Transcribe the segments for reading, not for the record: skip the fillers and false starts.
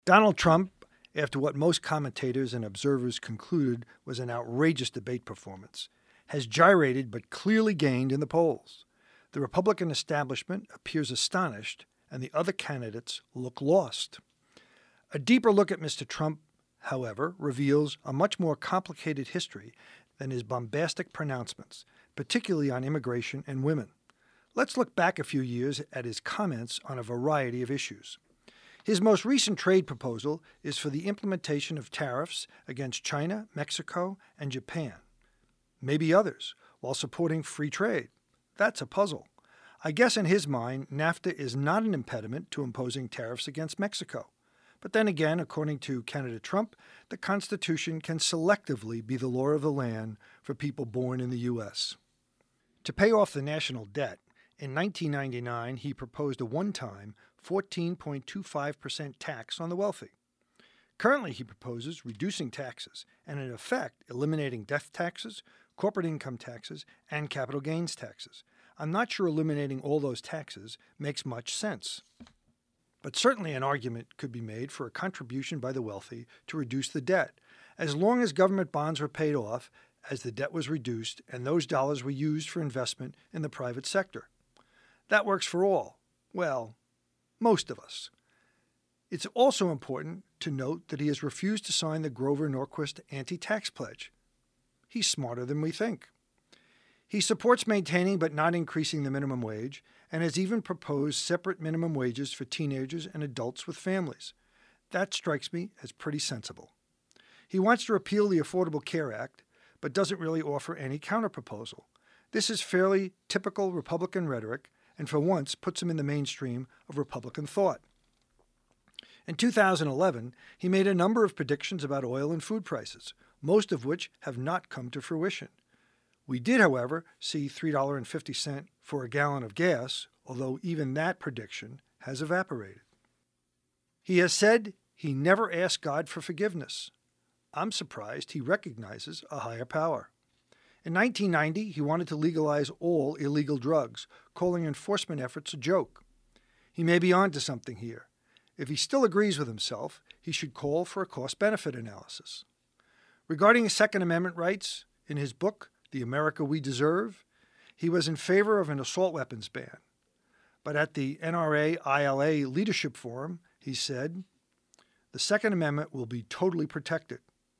Donald Trump, after what most commentators and observers concluded was an outrageous debate performance, has gyrated but clearly gained in the polls. The Republican establishment appears astonished, and the other candidates look lost. A deeper look at Mr. Trump, however, reveals a much more complicated history than his bombastic pronouncements, particularly on immigration and women. Let's look back a few years at his comments on a variety of issues. His most recent trade proposal is for the implementation of tariffs against China, Mexico, and Japan. Maybe others, while supporting free trade. That's a puzzle. I guess in his mind, NAFTA is not an impediment to imposing tariffs against Mexico. But then again, according to candidate Trump, the Constitution can selectively be the law of the land for people born in the U.S. To pay off the national debt, in 1999 he proposed a one-time 14.25% tax on the wealthy. Currently, he proposes reducing taxes and, in effect, eliminating death taxes, corporate income taxes, and capital gains taxes. I'm not sure eliminating all those taxes makes much sense. But certainly an argument could be made for a contribution by the wealthy to reduce the debt, as long as government bonds were paid off as the debt was reduced and those dollars were used for investment in the private sector. That works for all. Well, most of us. It's also important to note that he has refused to sign the Grover Norquist anti-tax pledge. He's smarter than we think. He supports maintaining but not increasing the minimum wage and has even proposed separate minimum wages for teenagers and adults with families. That strikes me as pretty sensible. He wants to repeal the Affordable Care Act, but doesn't really offer any counterproposal. This is fairly typical Republican rhetoric and for once puts him in the mainstream of Republican thought. In 2011, he made a number of predictions about oil and food prices, most of which have not come to fruition. We did, however, see $3.50 for a gallon of gas, although even that prediction has evaporated. He has said he never asked God for forgiveness. I'm surprised he recognizes a higher power. In 1990, he wanted to legalize all illegal drugs, calling enforcement efforts a joke. He may be onto something here. If he still agrees with himself, he should call for a cost-benefit analysis. Regarding Second Amendment rights, in his book, The America We Deserve, he was in favor of an assault weapons ban. But at the NRA-ILA Leadership Forum, he said, "The Second Amendment will be totally protected."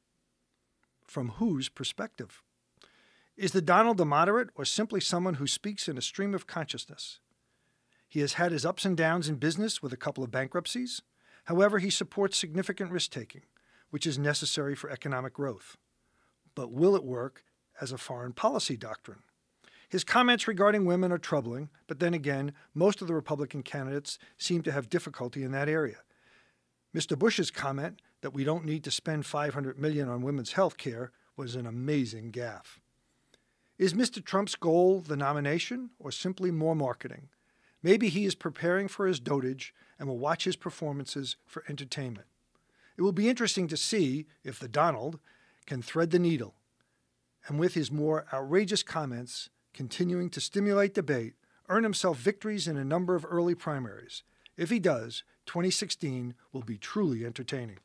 From whose perspective? Is the Donald a moderate or simply someone who speaks in a stream of consciousness? He has had his ups and downs in business with a couple of bankruptcies. However, he supports significant risk-taking, which is necessary for economic growth. But will it work as a foreign policy doctrine? His comments regarding women are troubling, but then again, most of the Republican candidates seem to have difficulty in that area. Mr. Bush's comment that we don't need to spend $500 million on women's health care was an amazing gaffe. Is Mr. Trump's goal the nomination or simply more marketing? Maybe he is preparing for his dotage and will watch his performances for entertainment. It will be interesting to see if the Donald can thread the needle, and with his more outrageous comments continuing to stimulate debate, earn himself victories in a number of early primaries. If he does, 2016 will be truly entertaining.